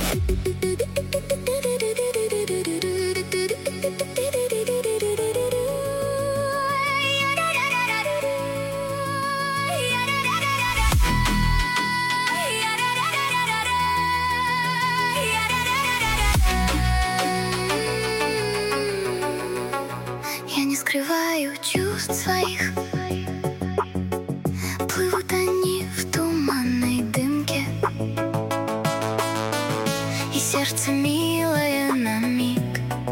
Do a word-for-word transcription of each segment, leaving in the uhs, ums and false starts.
Я не скрываю чувств своих, плывут они в туманной дымке, и сердце милое на миг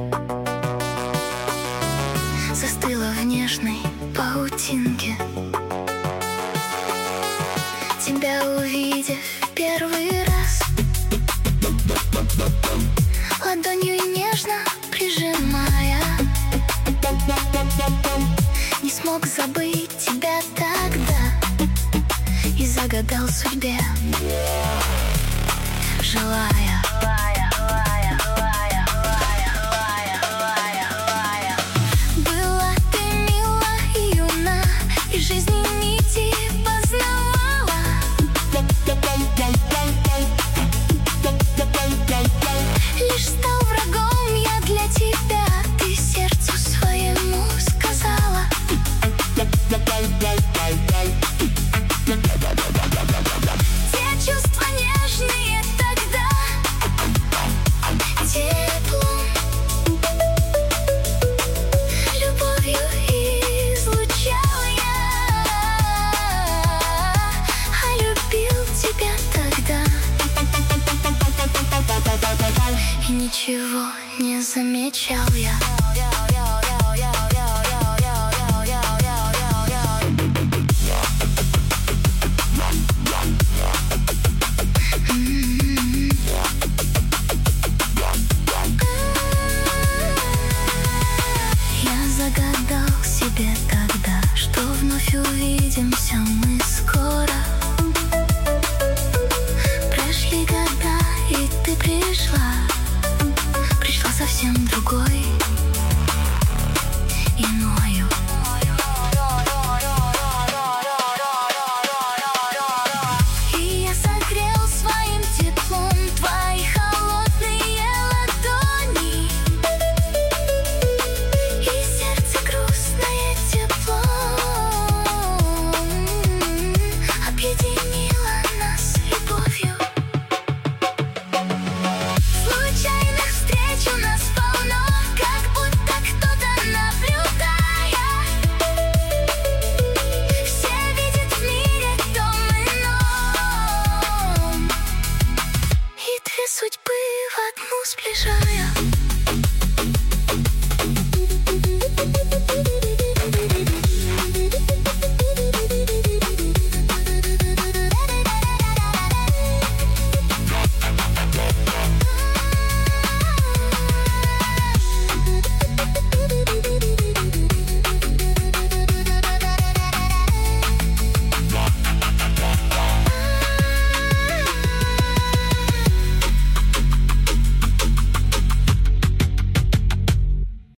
застыло в нежной паутинке. Тебя увидев первый раз, ладонью нежно прижимая, не смог забыть тебя тогда и загадал судьбе, желая. Была ты мила и юна, и жизни нити познавала. Лишь стал врагом я для тебя, ты сердцу своему сказала. Те чувства нежные тогда, теплом, любовью излучал я, а любил тебя тогда и ничего не замечал я. Загадал себе тогда, что вновь увидимся мы скоро. Прошли года, и ты пришла, пришла совсем другой, иною. И я согрел своим теплом твои холодные ладони, объединила нас любовью. Случайных встреч у нас полно, как будто кто-то наблюдая. Все видят в мире том ином, и две судьбы в одну сближая.